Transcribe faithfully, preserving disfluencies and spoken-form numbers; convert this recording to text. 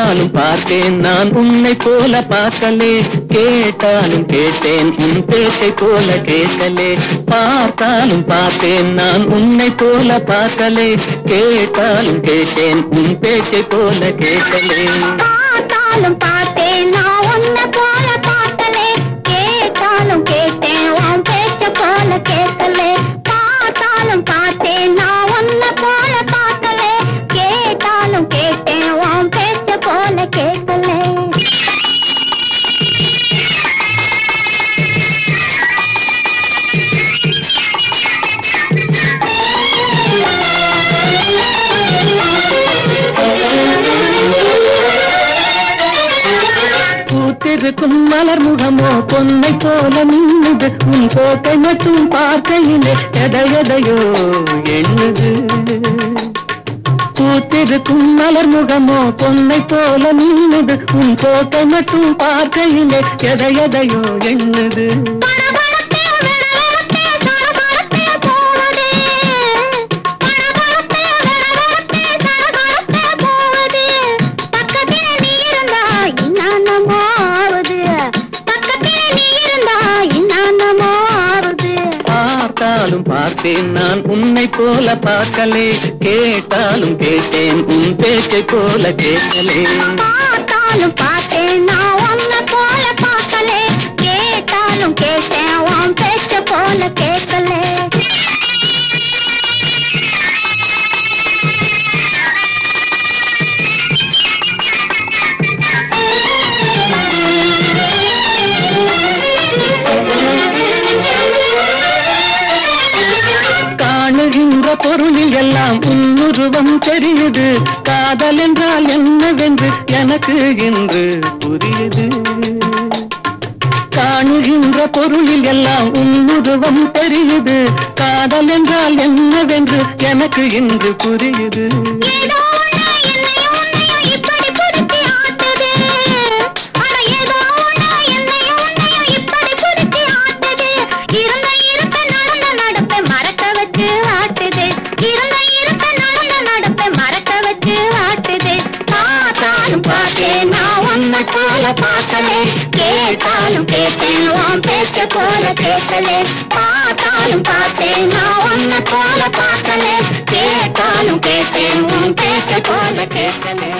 பார்த்தாலும் பார்த்தேன் நான் உன்னை போல பார்க்கலே, கேட்டாலும் கேட்டேன் உன் பேச்சை போல கேட்கலே. பார்த்தாலும் பார்த்தேன் நான் உன்னை போல பார்க்கலே, கேட்டாலும் கேட்டேன் உன் பேச்சை போல கேட்கலே. பார்த்தாலும் பார்த்தேன் நான் உன்னை போல பார்க்கலே, கேட்டாலும் கேட்டேன் உன் பேச்சை போல கேட்கலே. பார்த்தாலும் பார்த்தேன் நான் உன்னை போல பார்க்கலே, கேட்டாலும் கேட்டேன் உன் பேச்சை போல கேட்கலே. பூத்திருக்கும் மலர் முகமோ பொன்னை போல மின்னுது, உன் கோட்டை மட்டும் பார்க்கையிலே எதை எதையோ எண்ணுது. பூத்திருக்கும் மலர் முகமோ பொன்னை போல மின்னுது, உன் கோட்டை மட்டும் பார்க்கையிலே எதை எதையோ எண்ணுது. பார்த்தாலும் பார்த்தேன் நான் உன்னை போல பார்க்கலே, கேட்டாலும் கேட்டேன் உன் பேச்சை போல கேட்கலே. பார்த்தாலும் பார்த்தேன் நான் உன்னை போல பார்க்கலே, கேட்டாலும் கேட்டேன் உன் பேச்சை போல கேட்கலே. காணுகின்ற பொருளில் எல்லாம் உன்னுருவம் தெரியுது, காதல் என்றால் என்னவென்று எனக்கு இன்று புரியுது. காணுகின்ற பொருளில் எல்லாம் உன்னுருவம் தெரியுது, காதல் என்றால் என்னவென்று எனக்கு இன்று புரியுது. பார்த்தேன் நான் உன்னை போல பார்க்கலே, கேட்டாலும் கேட்டேன் உன் பேச்சை போல கேட்கலே. பார்த்தாலும் பார்த்தேன் நான் உன்னை போல பார்க்கலே, கேட்டாலும் கேட்டேன் உன் பேச்சை போல கேட்கலே.